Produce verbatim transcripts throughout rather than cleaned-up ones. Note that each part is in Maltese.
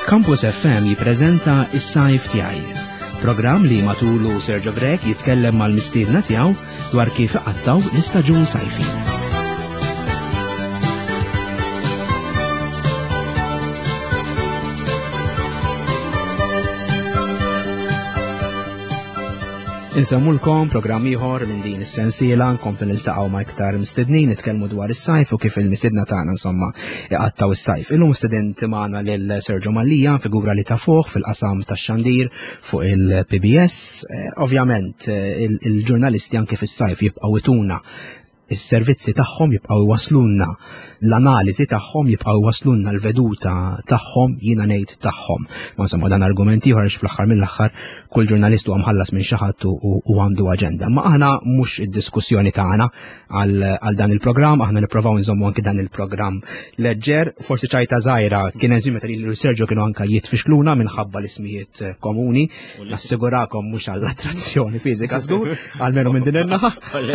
Campus F M jippreżenta Is-Sajf tiegħi, programm li matulu Sergio Grek jitkellem mal-mistiedna tiegħu dwar kif iqattaw l-istaġun sajfi. Insemmulkom programm ieħor minn din is-sensiela nkomplu niltaqgħu ma' iktar mistiednin nitkellmu dwar is-sajf u kif il-mistiedna tagħna insomma iqattaw is-sajf. Illum student magħna lil Sergio Mallija, figura li ta' fuq fil-qasam tax-xandir fuq il-P B S. Ovvjament il-ġurnalisti anke fis-sajf jibqgħu ituna is-servizzi tagħhom jibqgħu jwaslulna l-analiżi tagħhom jibqgħu jwaslulna l-veduta tagħhom jiena ngħid tagħhom. Ma insomma dan argumenti ieħor għax fl-aħħar mill-aħħar kull ġurnalist huwa mħallas minn xi ħadd u għandu aġenda. Ma aħna mhux id-diskussjoni tagħna għal dan il-programm, aħna nippruvaw nżommu anke dan il-programm leġġer, forsi ċajta żgħira kien hemm żmien meta l-Sergio kienu anke jitfixkluna minħabba l-ismijiet komuni, nassigurakom mhux għall-attrazzjoni fiżika żgur, għalmenu minn din in-naħa.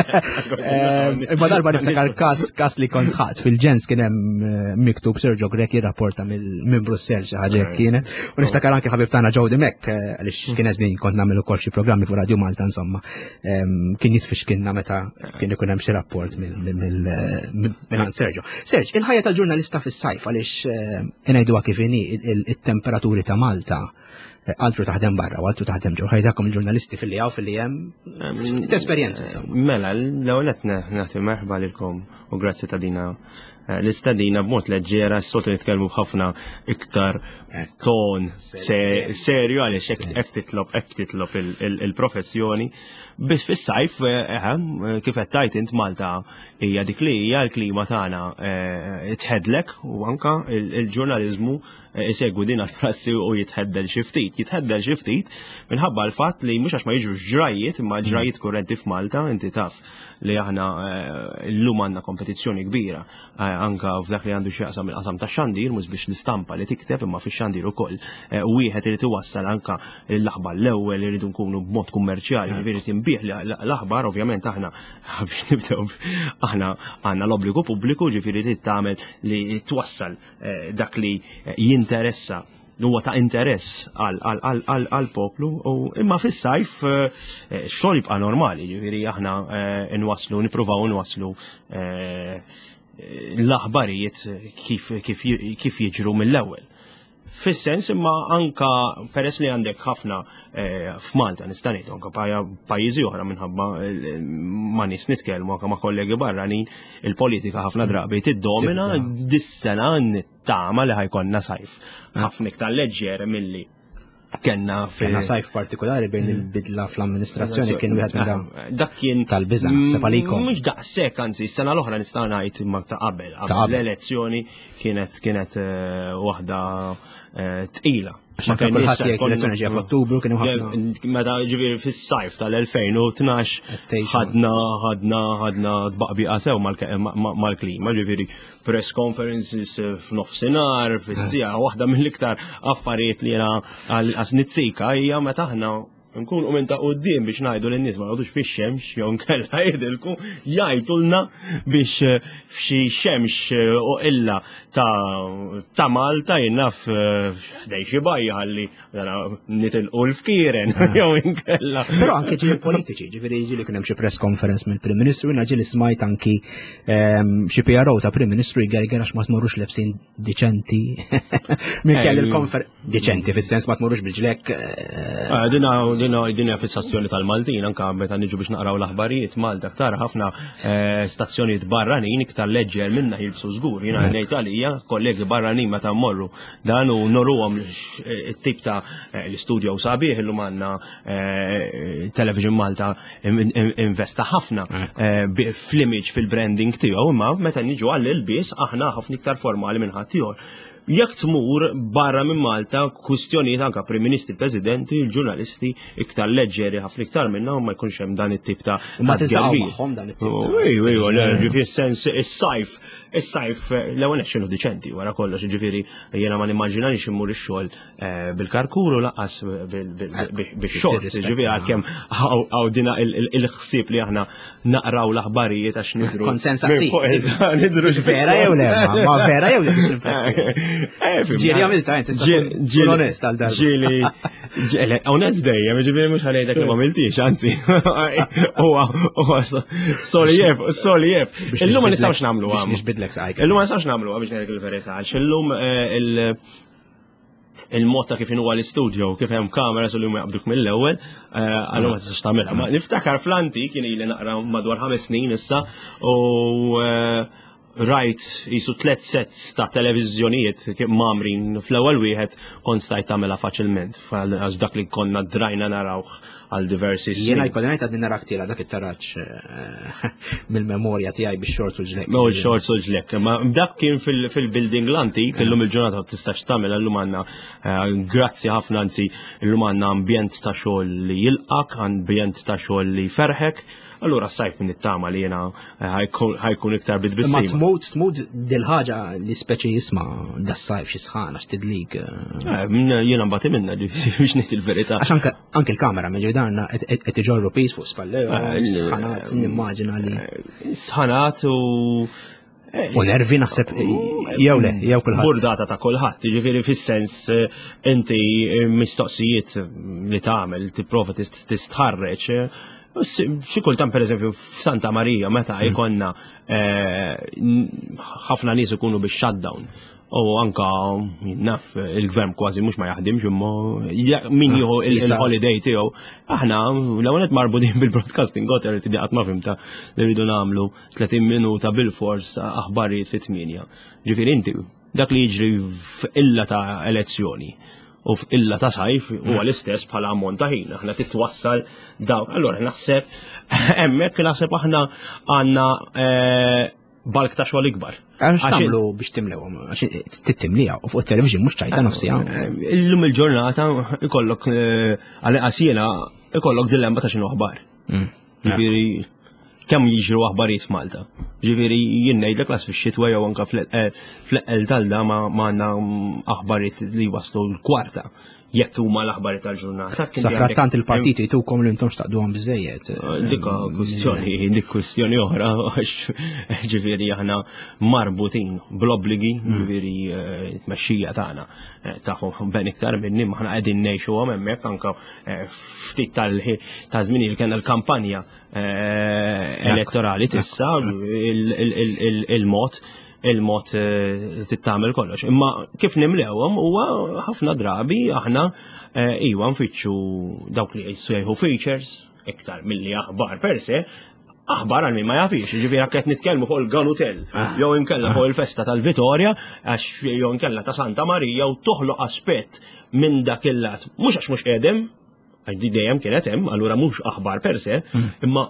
Imma darba niftakar kas kas li kont ħadd fil-ġens kien hemm miktub Sergio Grek jirrapporta minn Brussell xi ħaġa kienet. U niftakar anke ħabib tagħna Jody Mek għaliex kien żmien kont nagħmel ukoll xi programmi fuq Radio Malta insomma. Kien jitfixkilna meta kien ikun hemm xi rapport minn Sergio. Sergio, il-ħajja tal-ġurnalista fis-sajf għaliex ngħiduha kif inhi it-temperaturi ta' Malta altru taħdem barra u altru taħdem ġew ħajdakom il-ġurnalisti fil-li għaw fil-li hemm t-esperjenza insomma. Mela, l-ewwel qed nagħti merħba lilkom u grazzi ta' dina l-istadina b'mod leġġera, s-soltu nitkellmu b'ħafna iktar ton serju għaliex hekk titlob hekk titlob il-professjoni. Biss fis-sajf kif qed tajt int Malta hija dik li hija l-klima tagħna tħeddlek u anke il-ġurnaliżmu isegwu din għall-prassi u jitħeddel xi ftit. Jitħeddel xi ftit minħabba l-fatt li mhux għax ma jiġux ġrajiet imma ġrajiet kurrenti f'Malta, inti taf li aħna llum għandna kompetizzjoni kbira anke f'dak li għandu xi jaqsam il-qasam tax-xandir mhux biex l-istampa li tikteb imma fix-xandir ukoll. Wieħed irid iwassal anke l-aħbar l-ewwel iridu nkunu b'mod kummerċjali, ġifieri tinbih l-aħbar ovvjament aħna biex nibdew aħna għandna l-obbligu pubbliku ġifieri trid tagħmel li twassal dak li jinteressa huwa ta' interess għal-poplu u imma fis-sajf x-xogħol jibqa' normali, ġifieri aħna nwasslu nippruvaw nwasslu l-aħbarijiet kif jiġru mill-ewwel. Fis-sens imma anka peress li għandek ħafna f'Malta nista' ngħid anke pajjiżi oħra minħabba ma nies nitkellmu anke ma' kollegi barranin il-politika ħafna drabi tiddomina dis-sena nittama li ħajkonna sajf ħafna iktar leġġer milli kenna sajf partikolari bejn il-bidla fl-amministrazzjoni kien wieħed minn dak kien tal-biża' sepalikom. Mhux daqshekk anzi s-sena l-oħra nista' ngħid imma ta' qabel qabel l-elezzjoni kienet kienet waħda tqila. Ma kien kulħadd jgħid l-elezzjoni ġejja f'Ottubru kienu ħafna. Meta ġifieri fis-sajf tal-elfejn u tnax ħadna ħadna ħadna tbaqbiqa sew mal-klima, ġifieri press conferences f'nofsinhar, fis-sija, waħda mill-iktar affarijiet li jiena għal nizzika hija meta aħna nkunu minn ta' quddiem biex ngħidu lin-nies ma jgħodux fix-xemx jew nkella jgħidilkom jgħidulna biex f'xi xemx u illa ta' Malta jinnaf ħdej xi bajja ħalli nitilqu l-fkieren jew inkella. Però anke ġieli politiċi, ġifieri jiġieli kien hemm xi press conference mill-Prim Ministru, jiena ġieli smajt anki xi P R O ta' Prim Ministru jgerger għax ma tmorrux lebsin diċenti. Min kell il-konferenza diċenti fis-sens ma tmorrux bil-ġlek. Dina dinja fis-stazzjoni tal-Maltin anke meta niġu biex naqraw l-aħbarijiet Malta aktar ħafna stazzjonijiet barranin iktar leġġer minna jilbsu żgur. Jiena ngħid għalija kollegi barranin meta mmorru dan u norruhom it-tip ta' l-istudio sabiħ illum għandna Television Malta investa ħafna fl-image fil-branding tiegħu imma meta niġu għall-ilbies aħna ħafna iktar formali minn ħadd ieħor. Jekk tmur barra minn Malta kwistjonijiet anke Prim Ministri, Presidenti, il-ġurnalisti iktar leġġeri ħafna iktar minnha u ma jkunx hemm dan it-tip ta' ma tiltaqgħu magħhom dan it-tip. Fis-sens is-sajf is-sajf l-ewwel xinu diċenti wara kollox, ġifieri jiena ma nimmaġinanix immur ix-xogħol bil-karkuru laqqas bix-xogħol, ġifieri għalkemm hawn dina il-ħsieb li aħna naqraw l-aħbarijiet għax nidru. Konsensa si. Nidru vera jew le, ma vera jew le. Ġieli għamilta, inti ġieli onest għal darba. Ġieli, ġieli, onest dejjem, ġieli mux għalajdak li għamiltix, anzi. Uwa, solijef, solijef. Illum ma nistawx namlu għam. Biex bidlek saqajk. Illum ma nistawx namlu għam biex ngħidlek il-verità. Illum il-mod ta' kif huwa l-istudio, kif hemm kamera su li huma jaqbduk mill-ewwel, għallum ma tistax tagħmilha. Ma niftakar fl-anti kien ili naqra madwar ħames snin issa u rajt jisu tlet sets ta' televiżjonijiet mamrin fl-ewwel wieħed kont stajt tagħmilha faċilment. Għax dak li konna drajna narawh għal diversi snin. Jiena jkolli ngħid għadni narak tiela dak it-taraġġ mill-memorja tiegħi bix-xorts u l-ġlek. No, l-xorts u l-ġlek. Ma dak kien fil-building l-antik, illum il-ġurnata ma tistax tagħmel illum għandna grazzi ħafna anzi illum għandna ambjent ta' xogħol li jilqak, ambjent ta' xogħol li ferħek. Allura s-sajf minn it-tama li jena ħajkun iktar bid-bissima. Ma tmut, tmut dil-ħagġa li speċi jisma da-sajf xisħana, xtidlik. Jena mbati minna biex nit il-verita. Għax anke l-kamera meġu danna et iġorru pis fuq spallew, sħanat, nimmaġina li. Sħanat u. U nervi naħseb jew le, jew kulħadd. Burdata ta' kulħadd, jiġifieri fis-sens inti mistoqsijiet li tagħmel tipprova tistħarreġ. Xi kultant pereżempju f'Santa Marija meta jkollna ħafna nies ikunu bix-shutdown. U anka naf il-gvern kważi mhux ma jaħdimx imma min jieħu il-holiday tiegħu. Aħna l-ewwel qed marbudin bil-broadcasting gotter li qatt ma fimta li rridu nagħmlu tletin minuta bil-fors aħbarijiet fit-tminja. Ġifieri inti dak li jiġri f'illa ta' elezzjoni u f'illa ta' sajf huwa l-istess bħala ammont ta' ħin. Aħna titwassal dawk. Allura naħseb hemmhekk naħseb aħna għandna balk ta' xogħol ikbar. Għax tagħmlu biex timlewhom, għax tittimliha u fuq it-television mhux ċajta nofsija. Illum il-ġurnata ikollok għal-qasjena ikollok dilemma ta' x'inhu aħbar. Ġifieri kemm jiġru aħbarijiet f'Malta. Ġifieri jien ngħidlek las fix-xitwa jew anke fl-eqqel tal-da ma għandna aħbarijiet li waslu l-kwarta jekk huma l-aħbarijiet tal-ġurnata. Sa frattant il-partiti jtukom li intom xtaqduhom biżejjed. Dik kwistjoni, dik kwistjoni oħra għax ġifieri aħna marbutin bl-obbligi, ġifieri t-mexxija tagħna tagħhom ben iktar minni ma aħna qegħdin ngħixuhom hemmhekk anke ftit ta' żmien li kellna l-kampanja elettorali tissa il-mod il-mod tittamel kollox. Imma kif nimlewhom huwa ħafna drabi aħna iwa nfittxu dawk li jsejħu features iktar milli aħbar per se, aħbar għal min ma jafix, ġifieri qed nitkellmu fuq il-Gun Hotel, jew inkella fuq il-festa tal-Vitorja, għax jew inkella ta' Santa Marija u toħloq aspett minn dak il-lat. Mhux għax mhux qiegħdem, għaddi dejjem kienet hemm, allura mhux aħbar per se, imma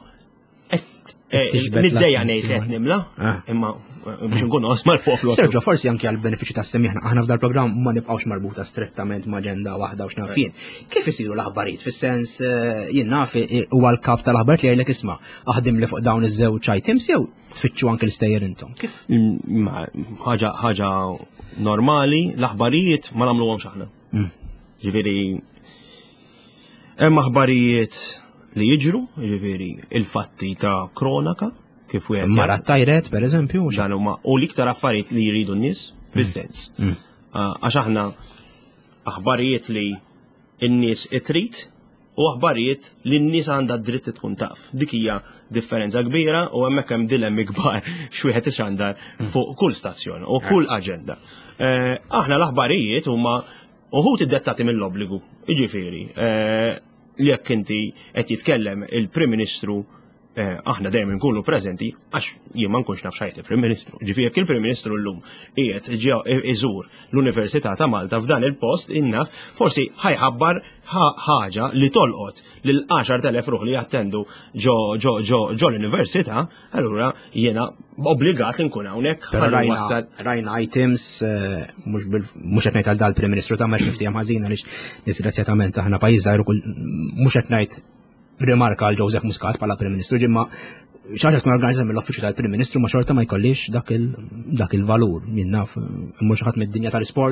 niddejja ngħid qed nimla, imma biex nkunu osma l-poplu. Sergio, forsi anke għal benefiċċju tas-semmiħna aħna f'dal programm ma nibqgħux marbuta strettament ma' aġenda waħda u x'nafin. Kif isiru l-aħbarijiet? Fis-sens jien naf huwa l-kap tal-aħbarijiet li jgħidlek isma' aħdim li fuq dawn iż-żewġ items jew tfittxu anke l-istejjer intom. Kif? Ħaġa ħaġa normali, l-aħbarijiet ma nagħmluhomx aħna. Ġifieri hemm aħbarijiet li jiġru, ġifieri il-fatti ta' kronaka, kif wieħed. Mara tajret, per eżempju. Dan huma u l-iktar affarijiet li jridu n-nies bis-sens. Għax aħna aħbarijiet li n-nies itrid u aħbarijiet li n-nies għandha dritt tkun taf. Dik hija differenza kbira u hemmhekk hemm dilemmi kbar x'wieħed ixandar fuq kull stazzjon u kull aġenda. Aħna l-aħbarijiet huma uħud iddettati mill-obbligu. Jiġifieri li jekk inti qed jitkellem il-Prim Ministru aħna dejjem nkunu preżenti għax jien ma nkunx naf xejn il-Prim Ministru. Ġifieri jekk il-Prim Ministru llum qiegħed iżur l-Università ta' Malta f'dan il-post innaf forsi ħajħabbar ħaġa li tolqot lil għaxar telef ruħ li jattendu ġo l-Università, allura jiena obbligat li nkun hawnhekk. Rajna items mhux qed ngħid għal dal-Prim Ministru ta' mhux niftihom ħażin għaliex disgrazzjatament aħna pajjiż żgħir ukoll mhux qed ngħid rimarka għal Joseph Muscat bħala Prim Ministru ġimma xaġa tkun organizzata mill-Uffiċċju tal-Prim Ministru ma xorta ma jkollix dak il-valur. Jien naf imur xi ħadd mid-dinja tal-isports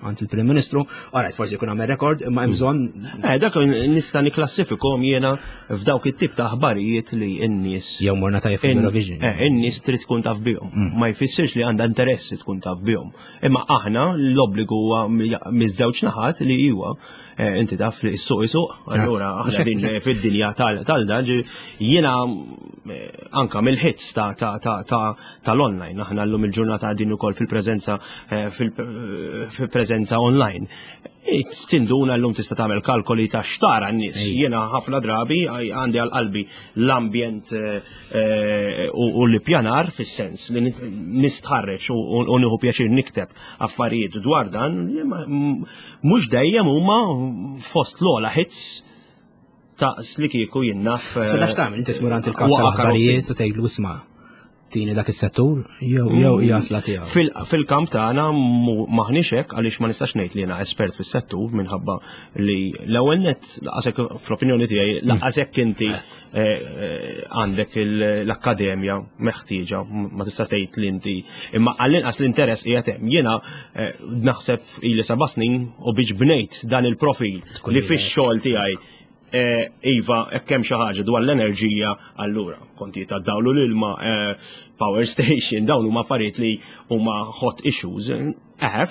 għand il-Prim Ministru, għarajt forsi jkun għamel rekord, imma hemm bżonn. Eh, dak nista' niklassifikhom jiena f'dawk it-tip ta' aħbarijiet li n-nies. Jew morna tajjeb fil-Eurovision. Eh, in-nies trid tkun taf bihom. Ma jfissirx li għandha interessi tkun taf bihom. Imma aħna l-obbligu huwa miż-żewġ naħat li huwa inti taf li s-suq isuq, allura aħna din fid-dinja tal-da jiena anka mill-hits tal-online, aħna llum il-ġurnata din ukoll fil-preżenza fil-preżenza online. Tinduna llum tista' tagħmel kalkoli ta' xtara n-nies. Jiena ħafna drabi għandi għal-qalbi l-ambjent u l-ippjanar fis-sens li nistħarreġ u nieħu pjaċir nikteb affarijiet dwar dan, mhux dejjem huma fost l-ogħla hits ta' li kieku jinnaf. Se dax tagħmel inti tmur għand il-kap tal-aħbarijiet u tgħidlu isma' tini dak is-settur jew jew jasla tiegħu. Fil-kamp tagħna maħniex hekk għaliex ma nistax ngħid li jiena espert fis-settur minħabba li l-ewwel nett laqasek fl-opinjoni tiegħi laqasek inti għandek l-akkademja meħtieġa ma tista' tgħid li inti imma għall-inqas l-interess qiegħed hemm. Jiena naħseb ili seba' snin u biex bnejt dan il-profil li fix-xogħol tiegħi Iva, kemm xi ħaġa dwar l-enerġija, allura konti ta' dawlu l-ilma, power station, dawn huma affarijiet li huma hot issues. Eh,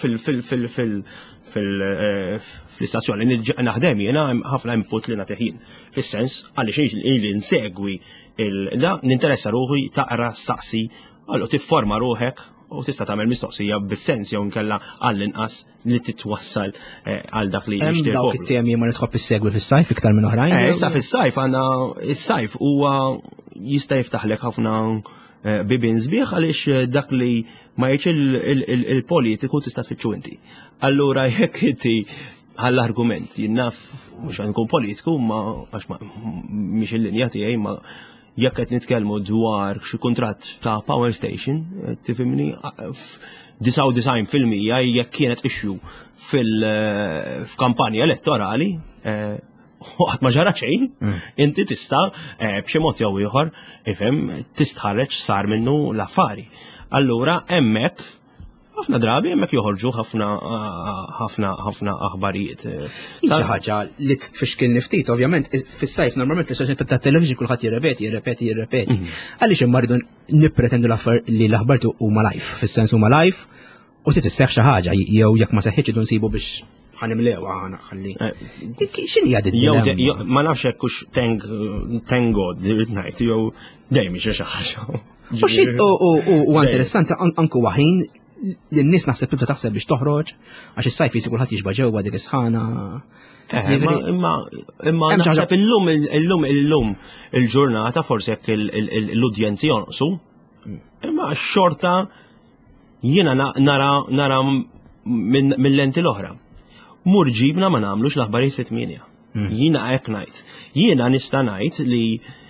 fil-istazzjoni li naħdem jiena ħafna input li nagħti ħin. Fis-sens għaliex li nsegwi da ninteressa ruħi taqra saqsi, allura tifforma ruħek u tista' tagħmel mistoqsija bis-sens jew nkella għall-inqas li titwassal għal dak li jixtieq. Hemm dawk it-temi ma nitħobb issegwi fis-sajf iktar minn oħrajn. Issa fis-sajf għandna is-sajf huwa jista' jiftaħlek ħafna bibien sbieħ għaliex dak li ma jgħidx il-politiku tista' tfittxu inti. Allura jekk inti għall-argument jinnaf mhux nkun politiku ma għax mhix il-linja tiegħi ma jekk qed nitkellmu dwar xi kuntratt ta' power station, tifhimni disaw design fil-mija jekk kienet issue fil-kampanja elettorali, waqt ma ġara xejn, inti tista' b'xi mod jew ieħor ifhem tistħarreġ sar minnu l-affari. Allura hemmhekk ħafna drabi hemmhekk joħorġu ħafna ħafna ħafna aħbarijiet. Xi ħaġa li tfixkil niftit, ovvjament, fis-sajf normalment fis-sessjoni tat-television kulħadd jirrepeti, jirrepeti, jirrepeti. Għaliex imma rridu nippretendu li l-aħbar huma live, fis-sens huma live u trid isseħħ xi ħaġa jew jekk ma seħħitx idu nsibu biex ħanimlew ħana ħalli. X'inhi għad id-dilemma? Ma nafx hekk hux thank God irid ngħid jew dejjem xi ħaġa. U interessanti anke waħin l-nis naħseb tibda taħseb biex toħroġ, għax is-sajf jisi kulħadd jiġba ġewwa dik is-sħana. Imma imma naħseb illum illum illum il-ġurnata forsi jekk l-udjenzi jonqsu, imma x-xorta jiena nara nara mill-lenti l-oħra. Mur ġibna ma nagħmlux l-aħbarijiet fit-tminja. Jiena hekk ngħid. Jiena nista' ngħid li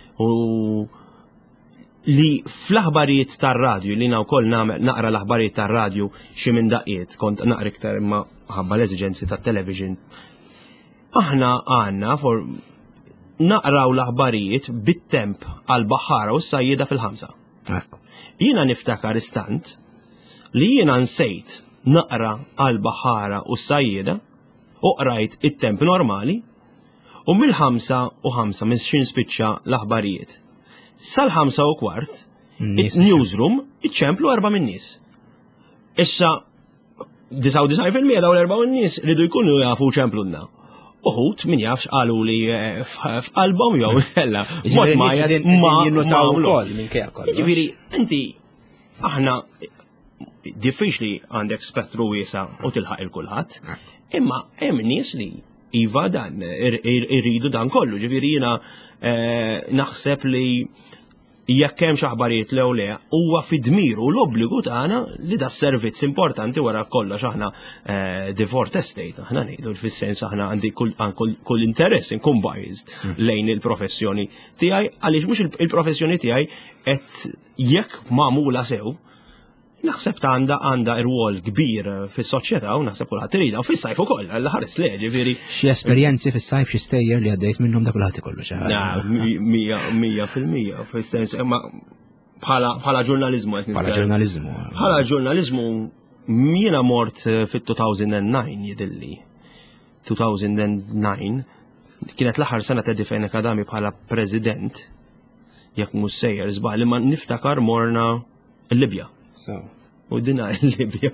li fl-aħbarijiet tar-radju li na wkoll naqra l-aħbarijiet tar-radju xi minn daqqiet kont naqra iktar imma ħabba l-eżiġenzi tat-television. Aħna għandna for naqraw l-aħbarijiet bit-temp għall-baħħara u s-sajjieda fil-ħamsa. Jiena niftakar istant li jiena nsejt naqra għall-baħħara u s-sajjieda u qrajt it-temp normali u mill-ħamsa u ħamsa minn xin spiċċa l-aħbarijiet. Sal-ħamsa u kwart, newsroom iċċemplu erba' minn nies. Issa disaw disaw fil-mija daw l-erba' minn nies ridu jkunu jafu ċemplunna. Uħut min jafx qalu li f'qalbhom jew kella. Mod ma jinnotaw ukoll minn kejja. Jiġifieri inti aħna diffiċli għandek spettru wiesa u tilħaq il-kulħadd, imma hemm nies li iva dan irridu dan kollu, ġifieri jiena naħseb li jekk hemm xi aħbarijiet lew le huwa fid-dmir u l-obbligu tagħna li da servizz importanti wara kollox aħna divorce estate aħna ngħidu fis-sens aħna għandi kull interess inkun biased lejn il-professjoni tiegħi għaliex mhux il-professjoni tiegħi qed jekk magħmula sew naħseb ta' għandha għandha rwol kbir fis-soċjetà u naħseb kulħadd irida u fis-sajf ukoll l-ħares le ġifieri. Xi esperjenzi fis-sajf xi stejjer li għaddejt minnhom dak kulħadd ikollu xi ħaġa. Mija fil-mija fis-sens imma bħala ġurnaliżmu qed Bħala ġurnaliżmu. Bħala ġurnaliżmu Jiena mort fit-two thousand nine jidilli. two thousand nine kienet l-aħħar sena ta' Defenn Academy bħala president, jekk mhux sejjer żball li ma niftakar morna l-Libja. U dina l-Libja.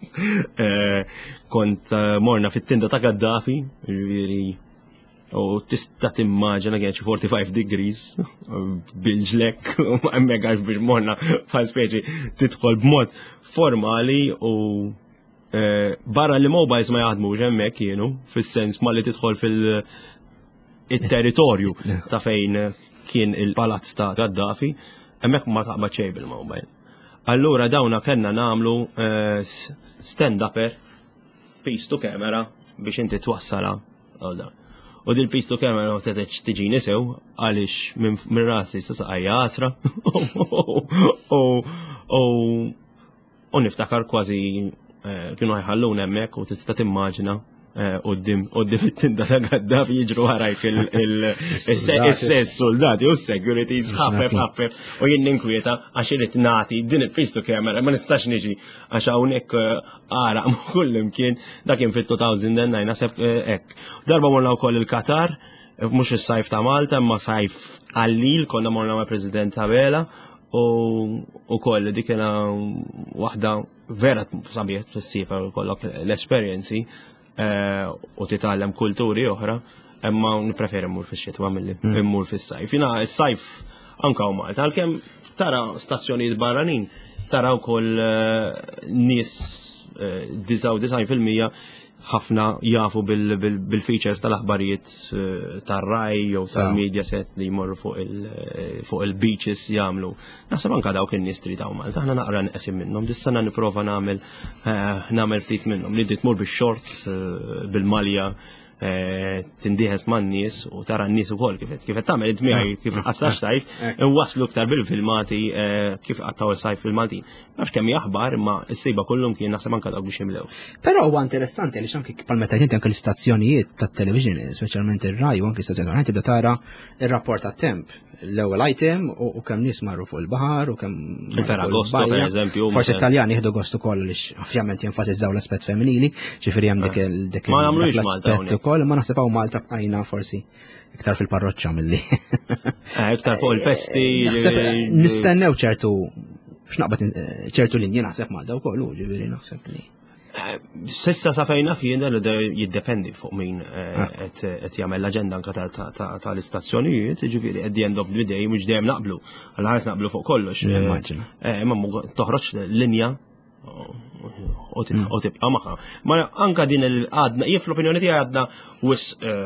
Kont morna fit-tinda ta' Gaddafi, u tista' timmaġina kien xi forty-five degrees bil-ġlek, hemmhekk għax biex morna bħal speċi tidħol b'mod formali u barra li mobiles ma jaħdmux hemmhekk kienu, fis-sens ma li tidħol fil-territorju ta' fejn kien il-palazz ta' Gaddafi, hemmhekk ma taqbad xejn bil-mobile. Allura dawna kellna nagħmlu stand-upper piece to camera biex inti twassala għal dan. U dil piece to camera ma setgħetx tiġini sew għaliex minn rasi sa saqajja għasra u niftakar kważi kienu ħajħallun hemmhekk u tista' timmaġina qudiem it-tinda ta' Gaddafi jiġru warajk il-sess soldati u s-securities ħaffef ħaffef u jien ninkwieta għax irid nagħti din il-piece to camera ma nistax niġi għax hawnhekk ara kull imkien dak kien fit-two thousand nine naħseb hekk. Darba morna wkoll il-Katar, mhux is-sajf ta' Malta, imma sajf għallil konna morna ma' President Tabela u koll dik kien waħda vera sabiet t-sifa kollok l-esperienzi u titgħallem kulturi oħra, imma nippreferi mmur fix-xitwa milli immur fis-sajf. Jiena s-sajf anke u Malta, għalkemm tara stazzjonijiet barranin, tara wkoll nies design fil-mija ħafna jafu bil-features tal-aħbarijiet tar-Rai jew tal-media set li jmorru fuq il-beaches jagħmlu. Naħseb anke dawk in-nies tritaw Malta, aħna naqra nqesim minnhom, dis-sena nipprova nagħmel nagħmel ftit minnhom li ddit tmur bix-shorts bil-malja tindieħes man-nies u tara n-nies ukoll kif kif qed tagħmel id-dmiegħi kif qattax sajf inwasslu iktar bil-filmati kif qattaw il-sajf fil-Maltin. Nafx kemm jaħbar imma s-sejba kollhom kien naħseb anke dawk biex jimlew. Però huwa interessanti għaliex anke bħal meta inti anke l-istazzjonijiet tat-television, speċjalment ir-Rai u anke l-istazzjonijiet tibda tara ir-rapport tat-temp. L-ewwel item u kemm nies marru fuq il-baħar u kemm il-Ferragosto pereżempju. Forsi Italjani jieħdu gost ukoll għaliex ovvjament jenfasizzaw l-aspett femminili, ġifieri hemm dik l-aspett ukoll, ma naħseb hawn Malta bqajna forsi iktar fil-parroċċa milli. Iktar fuq il-festi. Nistennew ċertu x'naqbad ċertu linji naħseb Malta wkoll hu ġifieri naħseb li. Sissa sa fejna fien dan jiddependi fuq min qed jagħmel l-aġenda anke tal-istazzjonijiet, jiġifieri at the end of the day mhux dejjem naqblu. Għal-ħares naqblu fuq kollox. Imma toħroġ linja u tibqa' magħha. Ma anke din il-għadna, jien fl-opinjoni tiegħi għadna wis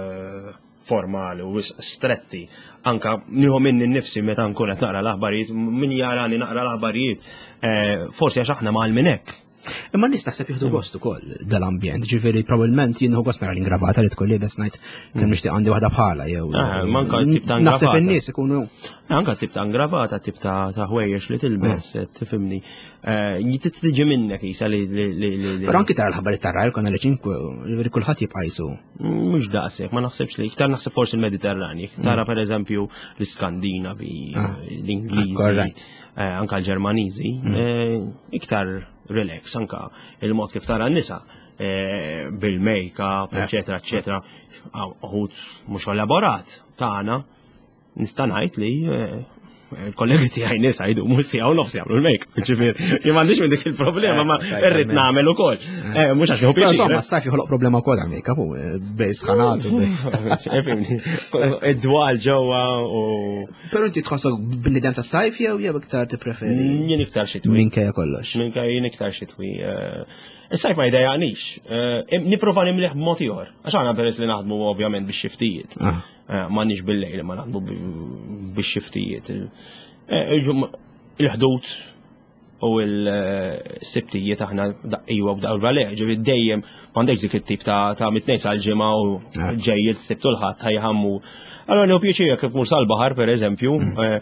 formali u wis stretti. Anke nieħu minni nnifsi meta nkun qed naqra l-aħbarijiet, min jarani naqra l-aħbarijiet, forsi għax aħna mal minn hekk. Imma nies taħseb jieħdu gost ukoll dal-ambjent, ġifieri probabbilment jien nieħu gost nara l-ingravata li tkun libes ngħid kemm nixtieq għandi waħda bħala jew. Manka tip ta' ingravata. Naħseb in-nies ikunu. Anke tip ta' ingravata, tip ta' ħwejjex li tilbes, tifhimni. Tiġi minnek isa li. Però anke tara l-ħabbarijiet tar-Rai konna li ċinkwe, ġifieri kulħadd jibqa' jsu. Mhux daqshekk, ma naħsebx li iktar naħseb forsi il-Mediterranji, tara pereżempju l-Iskandinavi, l-Ingliżi, anke l-Ġermaniżi, iktar relax, anka il-mod kif tara n-nisa bil-make-up, eccetera, eccetera, uħud mhux elaborat tagħna nista' ngħid li il-kollegi tiegħi nisa jgħidu mhux sija u nofs jagħmlu l-make-up, ġifier jien m'għandix minn dik il-problema ma rrid nagħmel ukoll. Mhux għax nieħu pjaċir. Insomma, s-sajf joħloq problema wkoll għall-make-up u bej sħanat u id-dwal ġewwa u. Però inti tħossok b'nidem tas-sajf jew jew iktar tippreferi? Jien iktar xitwi. Minkejja kollox. Minkejja jien iktar xitwi. Is-sajf ma jdejjaqnix. Nipprova nimliħ b'mod ieħor. Għax aħna peress li naħdmu ovvjament bix-xiftijiet. M'għandniex bil-lejl ma naħdmu bix-xiftijiet. Il-ħdud u l-sibtijiet aħna daqqiwa b'daqqa leħ, ġifi dejjem m'għandekx dik it-tip ta' mitnejn sal-ġimgħa u ġej il-sibt u l-ħadd ħajħammu. Allora nieħu pjaċir jekk tmur sal-baħar pereżempju,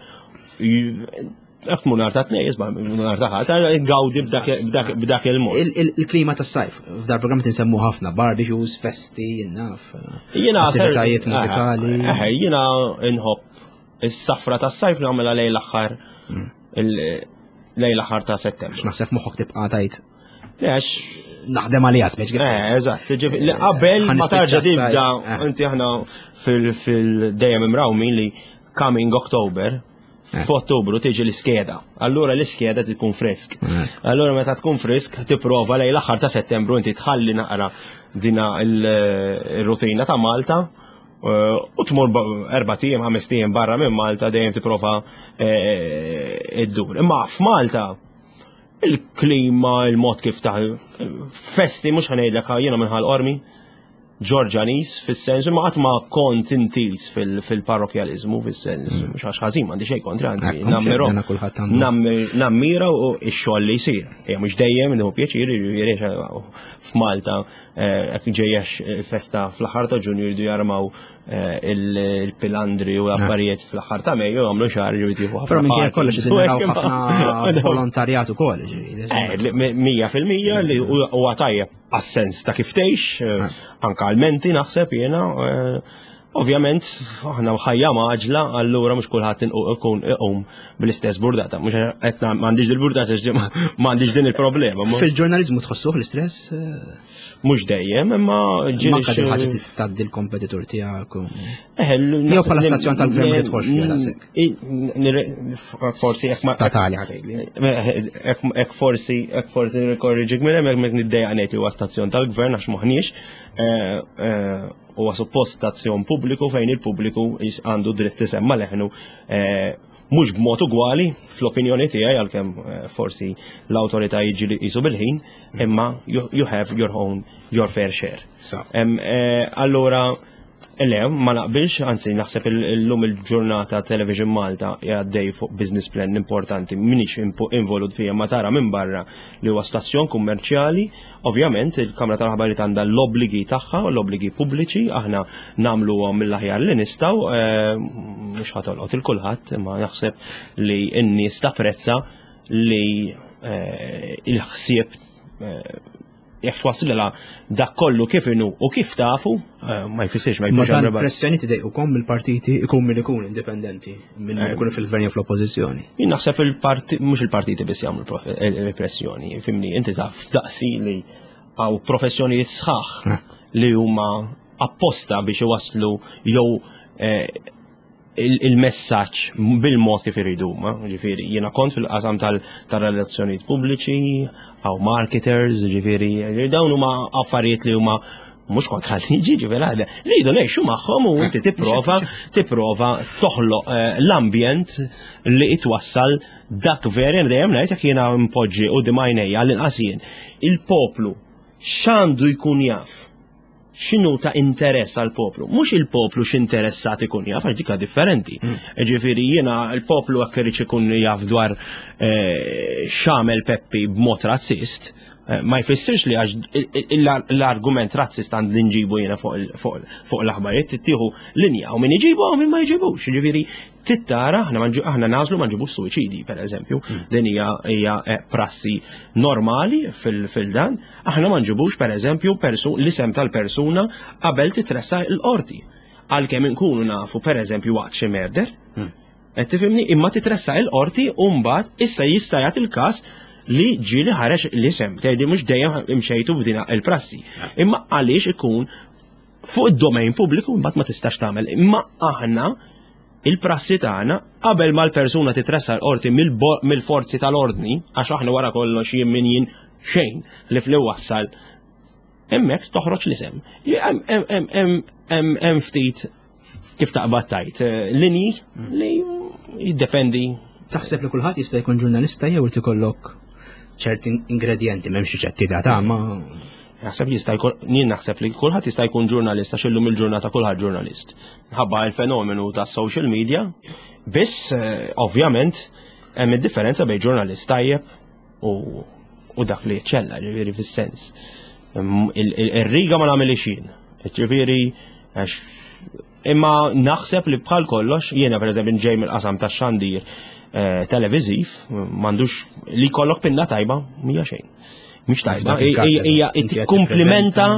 Għak munar ta' tnej, jizba, munar ta' ħat, għawdi b'dak il-mod. Il-klima ta' sajf, f'dar programm tinsemmu ħafna, barbecues, festi, jinnaf, attivitajiet mużikali. Jina nħobb is-safra ta' sajf nagħmilha lejn l-aħħar lejn l-aħħar ta' Settembru. Naħseb moħħok tibqa' tajt Għax naħdem għalija speċ. Eh, eżatt, li qabel ma tarġa tibda, inti aħna fil-dejjem imrawmin li coming October, f'Ottubru tiġi l-iskeda. Allura l-iskeda tkun frisk. Allura meta tkun frisk, tipprova lejn l-aħħar ta' Settembru inti tħalli naqra dina il-rutina ta' Malta u tmur erba' tiem, ħames tiem barra minn Malta dejjem tipprova id-dur. Imma f'Malta il-klima, il-mod kif ta' festi mhux ħanejdlek jiena minħal qormi Ġorġanis fis-sens ma qatt ma kont intis fil-parrokjaliżmu fis-sens mhux għax ħażin m'għandi xejn kontra anzi nammira u x-xogħol li jsir. Hija mhux dejjem nieħu pjaċir jiġifieri f'Malta hekk ġejjex festa fl-aħħar ta' Ġunju jridu jarmaw il-pilandri u affarijiet fl-aħħar ta' Mejju jagħmlu xahar ġifieri ħafna. Però minn kollox qed naraw ħafna volontarjat ukoll ġifieri. Mija fil-mija li huwa tajjeb għas-sens ta' kif tgħix anke għall-menti naħseb jiena ovvjament aħna ħajja maġla allura mhux kulħadd ikun iqum bl-istess burdata. Mhux qed m'għandix il-burdata m'għandix din il-problema. Fil-ġurnaliżmu tħossuh l-istress? Mhux dejjem, imma ġieli xi ħaġa tgħaddi l-kompetitur tiegħek. Jew bħala stazzjon tal-gvern li tħoss fiha daqshekk. Forsi hekk statali ħaġa. Hekk forsi hekk forsi nirkorriġik minn hemm hekk niddejja ngħid li huwa stazzjon tal-gvern għax m'aħniex huwa suppost stazzjon pubbliku fejn il-pubbliku għandu dritt isemma leħnu mhux b'mod ugwali fl-opinjoni tiegħi għalkemm forsi l-awtorità jiġi qisu bil-ħin, imma you have your own your fair share. Allura le ma naqbilx, anzi naħseb illum il-ġurnata Television Malta għaddej fuq business plan importanti minix involut fija ma tara minn barra li huwa stazzjon kummerċjali. Ovvjament il-Kamra tal-Aħbarijiet għandha l-obbligi tagħha, l-obbligi pubbliċi, aħna nagħmluhom mill-aħjar li nistgħu, mhux ħatolqot il-kulħadd, imma naħseb li n-nies tapprezza li il-ħsieb jekk twasilha dak kollu kif inhu u kif tafu ma jfissirx ma jkunx hemm pressjoni tidejqukom mill-partiti ikun min ikun indipendenti minn ikun fil-gvern jew fl-oppożizzjoni. Jien naħseb il-parti mhux il-partiti biss jagħmlu repressjoni, fimni inti taf daqsi li hawn professjonijiet sħaħ li huma apposta biex iwasslu jew il-messaġġ bil-mod kif iridu huma. Ġifieri jiena kont fil-qasam tal-relazzjonijiet pubbliċi aw marketers, ġifieri dawn huma affarijiet li huma mhux kontra l-liġi, ġifieri rridu ngħixu magħhom u inti tipprova tipprova toħloq l-ambjent li itwassal dak veri dejjem ngħid jekk jiena mpoġġi quddiem għajnejja l-inqas jien. Il-poplu x'għandu jkun jaf x'inhu ta' interess għal poplu. Mhux il-poplu x'interessat ikun jaf, għax dik differenti. Ġifieri jiena l-poplu hekk irid ikun jaf dwar x'għamel Peppi b'mod razzist, ma jfissirx li għax l-argument razzist għand li nġibu jiena fuq l-aħbarijiet tittieħu linja u min iġibu u min ma jġibux. Ġifieri tittara aħna nażlu ma nġibux suwiċidi pereżempju, din hija prassi normali fil-dan, aħna ma nġibux pereżempju l-isem tal-persuna qabel titressa l-qorti. Għalkemm inkunu nafu pereżempju waqt xi merder, qed tifhimni, imma titressa l-qorti u mbagħad issa jista' jagħti il-każ li ġieli ħareġ l-isem, tgħidi mhux dejjem imxejtu b'din il-prassi. Imma għaliex ikun fuq id-domain pubbliku mbagħad ma tistax tagħmel. Imma aħna il-prassi tagħna qabel ma l-persuna titressa l-qorti mill-forzi tal-ordni, għax aħna wara kollox jien min jien xejn li fli wassal hemmhekk toħroġ l-isem. Hemm ftit kif taqbad tajt linji li jiddependi. Taħseb li kulħadd jista' jkun ġurnalista jew irid ikollok ċerti ingredienti m'hemmx xi ċettida ta' ma naħseb jista' jkun jien naħseb li kulħadd jista' jkun ġurnalista x'illum il-ġurnata kulħadd ġurnalist. Ħabba l-fenomenu tas-social media, biss ovvjament hemm id-differenza bejn ġurnalist tajjeb u dak li ċella ġifieri fis-sens. Ir-riga ma nagħmilx jien. Ġifieri imma naħseb li bħal kollox jiena pereżempju ġej mill-qasam tax-xandir televiżiv m'għandux li jkollok pinna tajba mija xejn. Mhix tajba, hija tikkumplimenta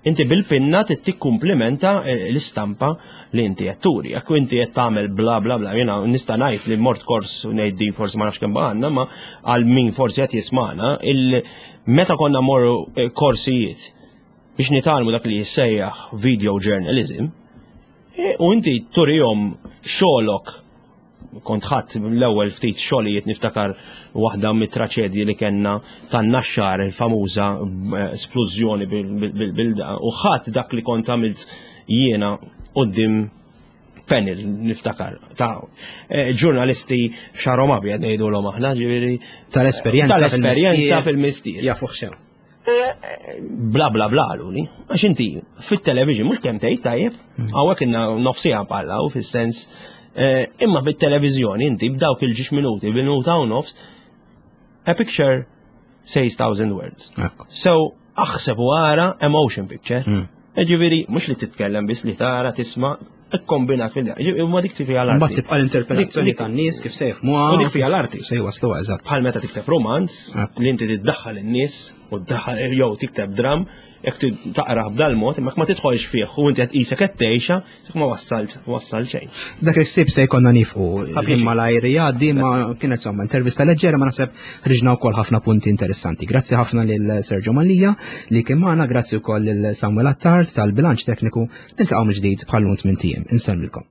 inti bil-pinna tikkumplementa l-istampa li inti qed turi. Jekk inti qed tagħmel bla bla bla, jiena nista' ngħid li mort kors u ngħid din forsi ma nafx kemm baqgħna, ma għal min forsi qed jismana, meta konna mmorru korsijiet biex nitalmu dak li jissejjaħ video journalism, u inti turihom xogħolok. Kont ħadd l-ewwel ftit xogħlijiet niftakar waħda mit-traċedji li kellna tan-Naxxar il-famuża esplużjoni bil-da u ħadd dak li kont għamilt jiena quddiem panel niftakar ta' ġurnalisti f'xarhom abjad ngħidulhom aħna ġifieri tal-esperjenza tal-esperjenza fil-mistier. Jafu xew. Bla bla bla għaluli, għax inti fit-television mhux kemm tgħid tajjeb, hawnhekk inna nofsija bħallaw fis-sens imma bit-televizjoni inti b'dawk il-ġiex minuti, bil-minuta u nofs, a picture says thousand words. So, aħseb u għara a motion picture. Ġiviri, mux li titkellem bis li tara, tisma, kombinat fil-da. Ma dik fija l-arti. Ma tibqa l-interpretazzjoni tan-nies kif sejf muha. U dik fija l-arti. Sej waslu eżatt. Bħal meta tikteb romanz, li inti tiddaħħal in-nies u tdaħħal jew tikteb dram, jekk taqraħ b'dal mod, imma ma tidħolx fih u inti qed qisek qed tgħixha, ma wassalx wassal xejn. Dak il-ħsieb se jkollna nifqu imma l-ajri jgħaddi ma kienet somma intervista leġġera ma naħseb ħriġna wkoll ħafna punti interessanti. Grazzi ħafna lil Sergio Mallija li kien magħna, grazzi wkoll lil Samuel Attard tal-bilanċ tekniku, niltaqgħu mill-ġdid bħal lunt minn tiem. Insemmilkom.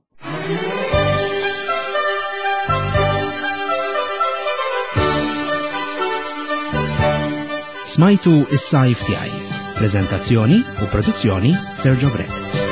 Smajtu is-sajf tiegħi. Prezentazzjoni u produzzjoni Sergio Grek.